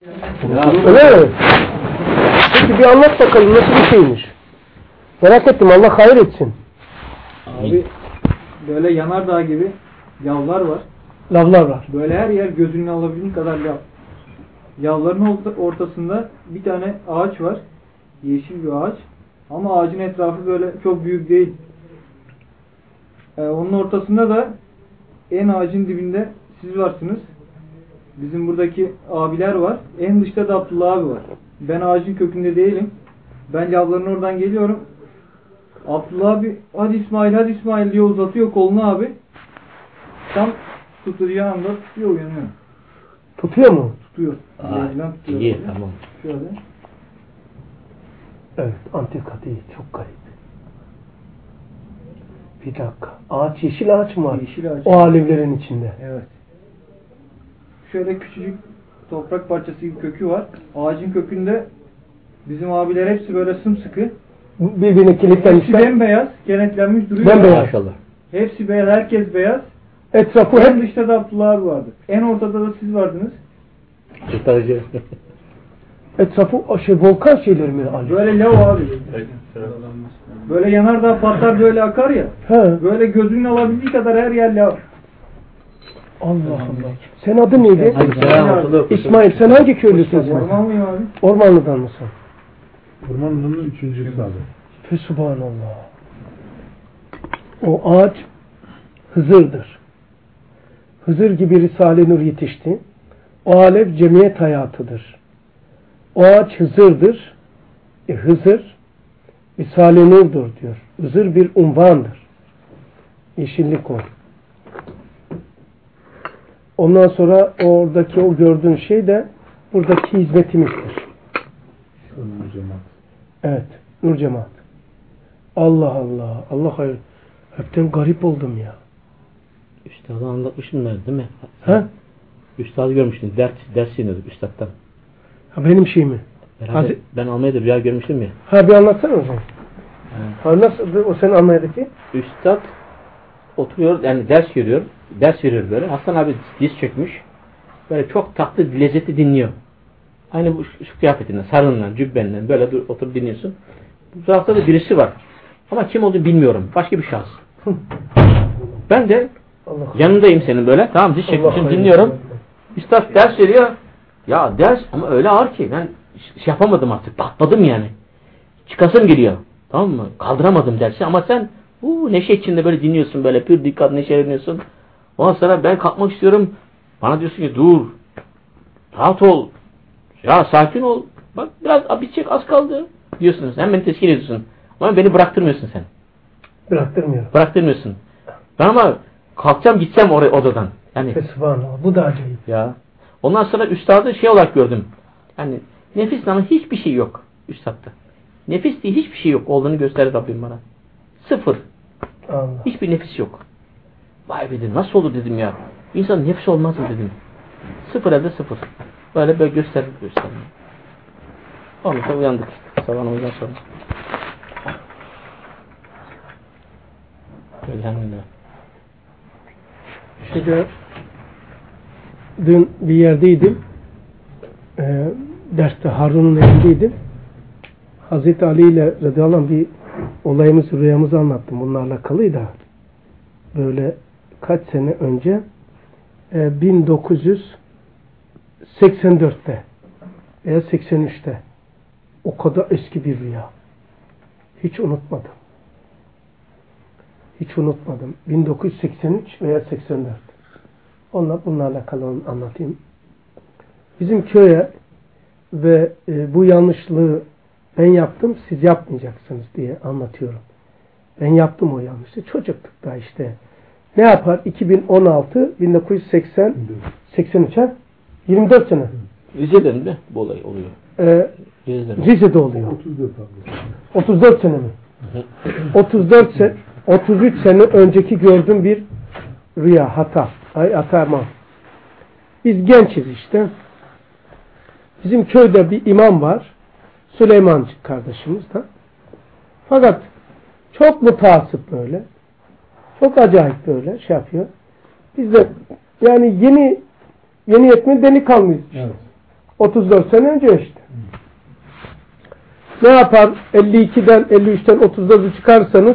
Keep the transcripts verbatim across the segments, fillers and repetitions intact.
Öyle mi? Peki bir anlat bakalım nasıl bir şeymiş. Merak ettim, Allah hayır etsin. Abi böyle yanardağ gibi yavlar var. Lavlar var. Böyle her yer gözünün alabildiğin kadar lav. Yavların ortasında bir tane ağaç var. Yeşil bir ağaç. Ama ağacın etrafı böyle çok büyük değil. Ee, onun ortasında da en ağacın dibinde siz varsınız. Bizim buradaki abiler var. En dışta da Abdullah abi var. Ben ağacın kökünde değilim. Ben lavların oradan geliyorum. Abdullah abi hadi İsmail hadi İsmail diye uzatıyor kolunu abi. Tam tutacağım anda tutuyor, uyanıyor. Tutuyor mu? Tutuyor. Aa, tutuyor iyi böyle. tamam. Şöyle. Evet, antika değil, çok garip. Bir dakika. Ağaç, yeşil ağaç mı var? Yeşil ağaç. O alevlerin içinde. Evet. Şöyle küçücük toprak parçası gibi kökü var. Ağacın kökünde bizim abiler hepsi böyle sımsıkı. Birbirine Hepsi kilitlenmişler. bembeyaz, kenetlenmiş duruyor. Bembeyaz. Maşallah. Hepsi beyaz, herkes beyaz. Etrafı En hep dışta da Abdullah abi vardı. En ortada da siz vardınız. Kurtarıcı. etrafı o şey volkan şeyleri mi? Ali? Böyle lav abi. Böyle yanardağ patlar böyle akar ya. He. Böyle gözünün alabildiği kadar her yer lav. Allah Allah. Sen adı neydi? Selam. İsmail, sen hangi köylüsün? Ormanlıyım abi. Ormanlı'dan mısın? Ormanlının üçüncüsü abi. Fesubhanallah. O ağaç Hızır'dır. Hızır gibi Risale-i Nur yetişti. O alev cemiyet hayatıdır. O ağaç Hızır'dır. E, Hızır Risale-i Nur'dur diyor. Hızır bir unvandır. Yeşillik o. Ondan sonra oradaki o gördüğün şey de buradaki hizmetimizdir. Nur Cemaat. Evet. Nur Cemaat. Allah Allah. Allah hayır. Hepten garip oldum ya. Üstadı anlatmıştım ben değil mi? Ha? Üstadı görmüştün. Ders, ders iniyorduk üstadtan. Ha benim şey mi? Beraber, Hadi. ben Almanya'da rüya görmüştüm ya. Ha bir anlatsana o zaman. Evet. Ha nasıl o senin Almanya'daki? Üstad oturuyor yani ders görüyor. Ders veriyor böyle. Hasan abi diz çökmüş. Böyle çok tatlı lezzeti dinliyor. Aynı bu şu, şu kıyafetinden, sarığından, cübbenden böyle dur, oturup dinliyorsun. Bu tarafta da birisi var. Ama kim olduğunu bilmiyorum. Başka bir şahıs. Ben de Allah yanındayım senin böyle. Tamam diz çekmişim dinliyorum. Üstad ders veriyor. Ya ders ama öyle ağır ki ben şey yapamadım artık. Patladım yani. Çıkasım geliyor. Tamam mı? Kaldıramadım dersi ama sen bu neşe içinde böyle dinliyorsun böyle pür dikkat neşeleniyorsun. Ondan sonra ben kalkmak istiyorum. Bana diyorsun ki dur. Rahat ol. Ya sakin ol. Bak biraz bitecek az kaldı. Diyorsunuz. Hem beni teskin ediyorsun. Ama beni bıraktırmıyorsun sen. bıraktırmıyor. Bıraktırmıyorsun. Ben ama kalkacağım gitsem oraya odadan. Yani Fesubhanallah. Bu da acayip. ya. Ondan sonra üstadı şey olarak gördüm. Yani nefis ama hiçbir şey yok üstadta. Nefis diye hiçbir şey yok olduğunu gösterdi Rabbim bana. Sıfır. Allah. Hiçbir nefis yok. Vay be dedim. Nasıl olur dedim ya. İnsanın nefis olmaz mı dedim. Sıfır elde sıfır. Böyle böyle gösterdi gösterdi. Ondan sonra uyandık. Sabah namazdan sonra. Elhamdülillah. İşte dün bir yerdeydim. Ee, derste Harun'un evindeydim. Hazreti Ali ile radıyallahu anh bir olayımız, rüyamızı anlattım. Bununla alakalıydı. Böyle kaç sene önce e, bin dokuz yüz seksen dörtte veya seksen üçte o kadar eski bir rüya. Hiç unutmadım. Hiç unutmadım. bin dokuz yüz seksen üç veya seksen dört. Onunla, bununla alakalı onu anlatayım. Bizim köye ve e, bu yanlışlığı ben yaptım, siz yapmayacaksınız diye anlatıyorum. Ben yaptım o yanlışlığı. Çocuktuk da işte. Ne yapar? iki bin on altı bin dokuz yüz seksen seksen üçe yirmi dört sene. Rize'de mi bu olay oluyor? Ee, Rize'de, Rize'de oluyor. otuz dört abi. otuz dört sene mi? otuz dört sene, otuz üç sene önceki gördüğüm bir rüya, hata. Ay atama. Biz gençiz işte. Bizim köyde bir imam var. Süleyman kardeşimiz de. Fakat çok mutasip böyle. Çok acayip böyle şey yapıyor. Biz de yani yeni yeni yetme delikanlıyız. Evet. otuz dört sene önce işte. Ne yapar? elli ikiden elli üçten otuz dördü çıkarsanız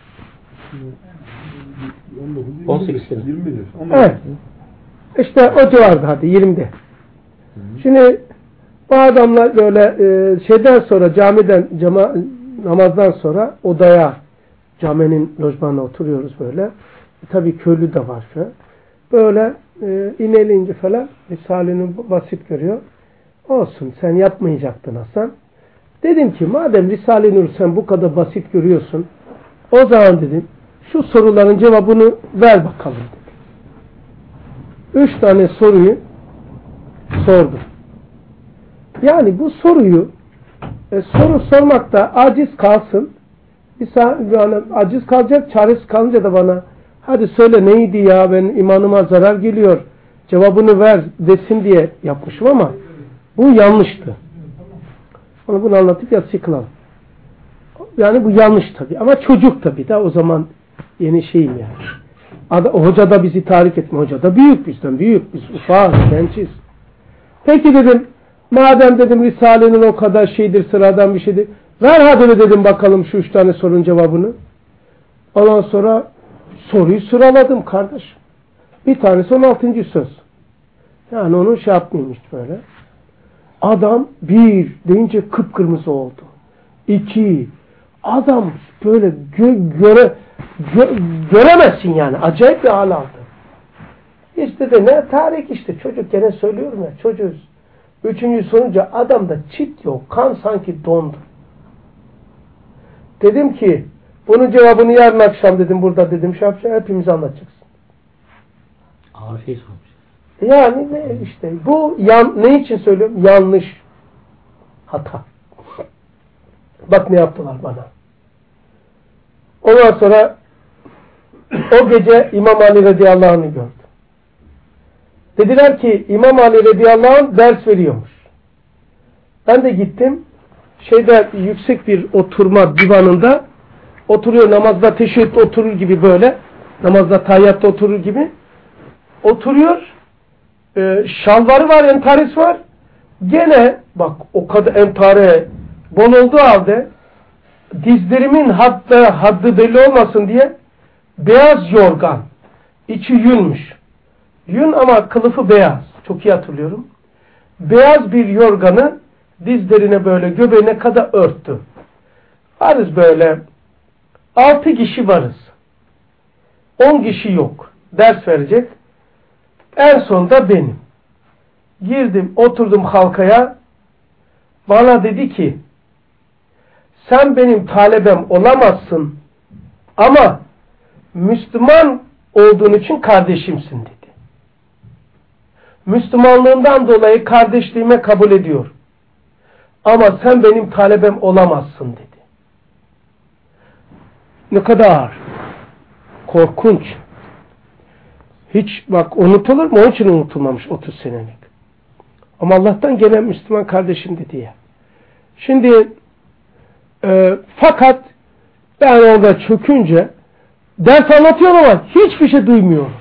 on sekiz sene. yirmi evet. İşte o civarda hadi yirmide. Şimdi bu adamlar böyle e, şeyden sonra camiden cama, namazdan sonra odaya caminin lojmanına oturuyoruz böyle. E, tabii köylü de var şu. Böyle e, inelince falan Risale'nin basit görüyor. Olsun sen yapmayacaktın Hasan. Dedim ki madem Risale-i Nur sen bu kadar basit görüyorsun o zaman dedim şu soruların cevabını ver bakalım dedim. Üç tane soruyu sordum. Yani bu soruyu e, soru sormakta aciz kalsın. Bir yani aciz kalacak, çaresiz kalınca da bana hadi söyle neydi ya ben imanıma zarar geliyor cevabını ver desin diye yapmışım ama bu yanlıştı. Onu bunu anlatıp yatsı kılalım. Yani bu yanlış tabii ama çocuk tabii da o zaman yeni şeyim yani. Ada, hoca da bizi tahrik etme. Hoca da büyük bizden büyük. Biz ufak, gençiz. Peki dedim madem dedim Risale'nin o kadar şeydir sıradan bir şeydir. Ver hadi dedim bakalım şu üç tane sorunun cevabını. Ondan sonra soruyu sıraladım kardeş. Bir tanesi on altıncı söz. Yani onu şey yapmayayım işte böyle. Adam bir deyince kıpkırmızı oldu. İki adam böyle gö göre gö göremezsin yani. Acayip bir hal aldı. İşte de ne tarih işte çocuk gene söylüyorum ya çocuğuz. Üçüncü sorunca adamda çit yok. Kan sanki dondu. Dedim ki bunun cevabını yarın akşam dedim burada dedim şey yapacağım hepimiz anlatacaksın. Ağır şey sormuş. Yani ne işte bu yan, ne için söylüyorum? Yanlış. Hata. Bak ne yaptılar bana. Ondan sonra o gece İmam Ali radıyallahu anh'ı gördüm. Dediler ki İmam Ali radıyallahu anh ders veriyormuş. Ben de gittim. Şeyde yüksek bir oturma divanında oturuyor namazda teşehhütte oturur gibi böyle. Namazda tahiyyatta oturur gibi. Oturuyor. E, şalvarı var, entaresi var. Gene bak o kadar entare bol olduğu halde dizlerimin hatta haddi belli olmasın diye beyaz yorgan. İçi yünmüş. Yün ama kılıfı beyaz. Çok iyi hatırlıyorum. Beyaz bir yorganı dizlerine böyle göbeğine kadar örttü. Varız böyle altı kişi varız. On kişi yok. Ders verecek. En sonunda benim. Girdim, oturdum halkaya. Bana dedi ki sen benim talebem olamazsın ama Müslüman olduğun için kardeşimsin dedi. Müslümanlığından dolayı kardeşliğime kabul ediyor. Ama sen benim talebem olamazsın dedi. Ne kadar korkunç. Hiç bak unutulur mu? Onun için unutulmamış otuz senelik. Ama Allah'tan gelen Müslüman kardeşim dedi ya. Şimdi e, fakat ben orada çökünce ders anlatıyor ama hiçbir şey duymuyorum.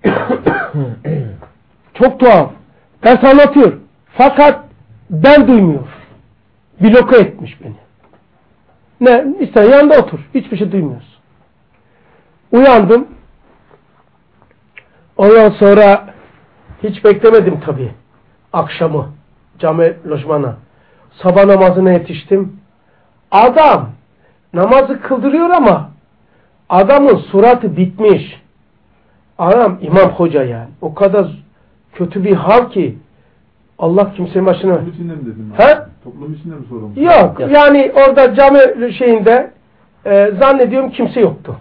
Çok tuhaf. Ders anlatıyor. Fakat ben duymuyorum. Bloke etmiş beni. Ne? İşte yanında otur. Hiçbir şey duymuyorsun. Uyandım. Ondan sonra hiç beklemedim tabii. Akşamı cami lojmana. Sabah namazına yetiştim. Adam namazı kıldırıyor ama adamın suratı bitmiş. Adam İmam Hoca yani. O kadar kötü bir hal ki Allah kimsenin başına... Toplum içinde mi dedin? He? Toplum içinde mi sorulmuş? Yok. Yok. Yani orada cami şeyinde e, zannediyorum kimse yoktu.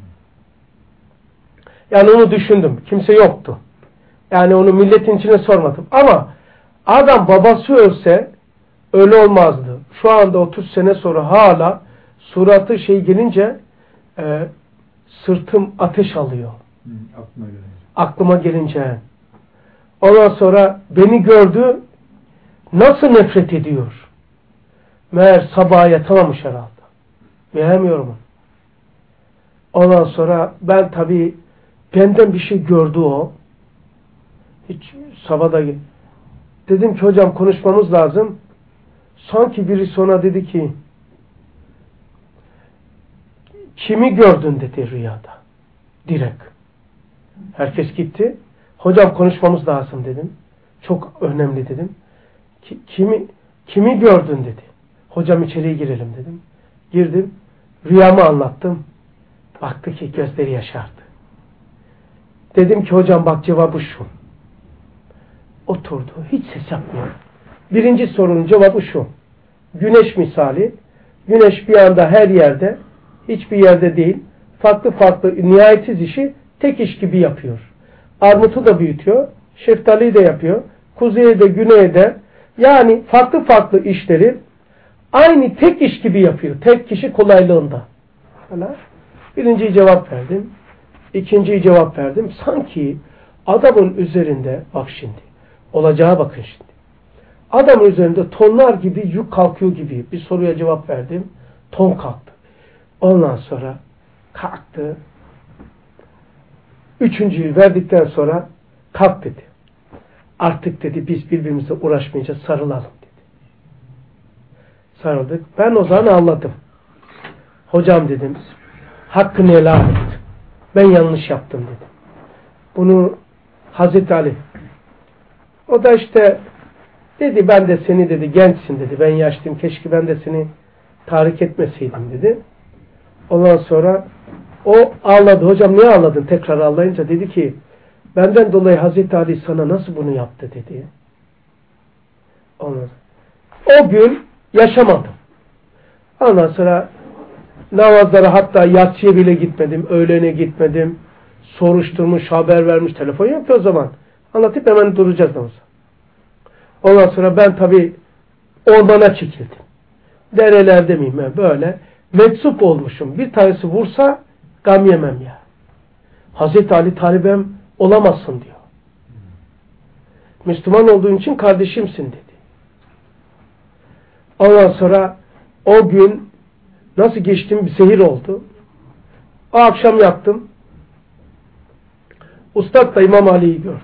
Yani onu düşündüm. Kimse yoktu. Yani onu milletin içine sormadım. Ama adam babası ölse öyle olmazdı. Şu anda otuz sene sonra hala suratı şey gelince e, sırtım ateş alıyor. Hı, aklıma gelince. Aklıma gelince. Ondan sonra beni gördü. Nasıl nefret ediyor? Meğer sabaha yatamamış herhalde. Bilemiyorum. Ondan sonra ben tabii benden bir şey gördü o. Hiç sabahda Dedim ki hocam konuşmamız lazım. Sanki biri sonra dedi ki kimi gördün dedi rüyada. Direkt. Herkes gitti. Hocam konuşmamız lazım dedim. Çok önemli dedim. Ki, kimi kimi gördün dedi. Hocam içeriye girelim dedim. Girdim. Rüyamı anlattım. Baktı ki gözleri yaşardı. Dedim ki hocam bak cevabı şu. Oturdu. Hiç ses yapmıyor. Birinci sorunun cevabı şu. Güneş misali. Güneş bir anda her yerde, hiçbir yerde değil, farklı farklı nihayetsiz işi tek iş gibi yapıyor. Armutu da büyütüyor. Şeftaliyi de yapıyor. Kuzeye de güneye de. Yani farklı farklı işleri aynı tek iş gibi yapıyor. Tek kişi kolaylığında. Hala. Birinciyi cevap verdim. İkinciyi cevap verdim. Sanki adamın üzerinde, bak şimdi, olacağı bakın şimdi. Adamın üzerinde tonlar gibi yük kalkıyor gibi bir soruya cevap verdim. Ton kalktı. Ondan sonra kalktı. Üçüncüyü verdikten sonra kalk dedi. Artık dedi biz birbirimize uğraşmayacağız, sarılalım dedi. Sarıldık. Ben o zaman anladım. Hocam dedim, hakkını helal et. Ben yanlış yaptım dedim. Bunu Hazreti Ali, o da işte dedi ben de seni dedi gençsin dedi. Ben yaşlıyım. Keşke ben de seni tahrik etmeseydim dedi. Ondan sonra o ağladı. Hocam niye ağladın? Tekrar ağlayınca dedi ki benden dolayı Hazreti Ali sana nasıl bunu yaptı dedi. Ondan sonra, o gün yaşamadım. Ondan sonra namazlara hatta yatsıya bile gitmedim. Öğlene gitmedim. Soruşturmuş, haber vermiş. Telefon yok o zaman. Anlatıp hemen duracağız namaza. Ondan sonra ben tabii ormana çekildim. Derelerde miyim ben böyle. Meczup olmuşum. Bir tanesi vursa gam yemem ya. Hazreti Ali talibem olamazsın diyor. Müslüman olduğun için kardeşimsin dedi. Ondan sonra o gün nasıl geçtim bir sehir oldu. O akşam yattım. Ustad da İmam Ali'yi gördüm.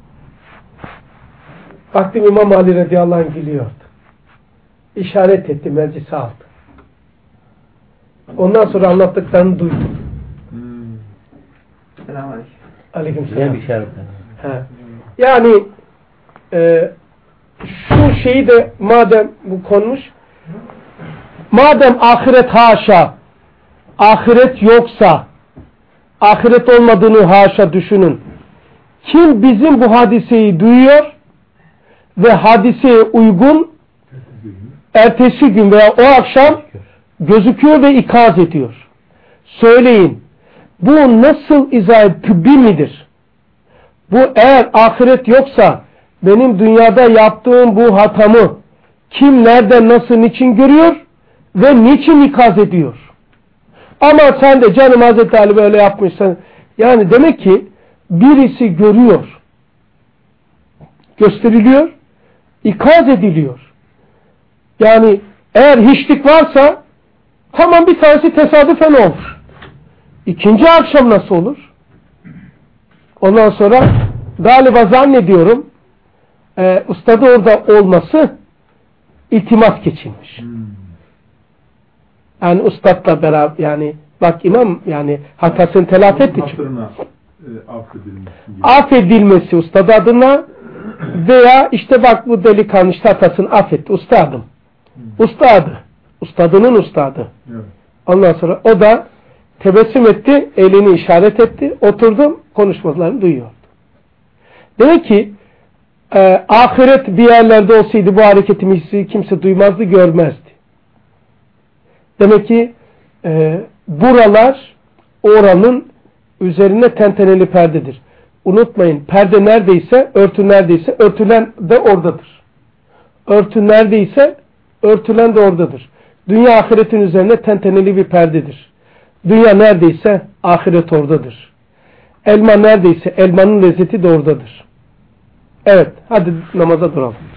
Baktım İmam Ali radıyallahu anh gülüyordu. İşaret etti, meclise aldı. Ondan sonra anlattıklarını duydum. Hmm. Selamünaleyküm. Aleykümselam. Yani e, şu şeyi de madem bu konmuş, madem ahiret haşa, ahiret yoksa, ahiret olmadığını haşa düşünün. Kim bizim bu hadiseyi duyuyor ve hadiseye uygun ertesi gün veya o akşam gözüküyor ve ikaz ediyor. Söyleyin. Bu nasıl izah tıbbi midir? Bu eğer ahiret yoksa benim dünyada yaptığım bu hatamı kim, nerede, nasıl, niçin görüyor ve niçin ikaz ediyor? Ama sen de canım Hazreti Ali böyle yapmışsın. Yani demek ki birisi görüyor. Gösteriliyor. İkaz ediliyor. Yani eğer hiçlik varsa tamam bir tanesi tesadüfen olur. İkinci akşam nasıl olur? Ondan sonra galiba zannediyorum e, ustadı orada olması iltimas geçilmiş. Hmm. Yani ustadla beraber yani bak imam yani hatasını telafi etti. Hatırına e, affedilmesi. Affedilmesi ustad adına veya işte bak bu delikanlı işte hatasını affetti ustadım. Hmm. Ustadı. Ustadının ustadı. Evet. Ondan sonra o da tebessüm etti, elini işaret etti, oturdum, konuşmalarını duyuyordu. Demek ki e, ahiret bir yerlerde olsaydı bu hareketimizi kimse duymazdı, görmezdi. Demek ki e, buralar oranın üzerine tenteneli perdedir. Unutmayın, perde neredeyse, örtü neredeyse, örtülen de oradadır. Örtü neredeyse, örtülen de oradadır. Dünya ahiretin üzerine tenteneli bir perdedir. Dünya neredeyse ahiret oradadır. Elma neredeyse elmanın lezzeti de oradadır. Evet, hadi namaza duralım.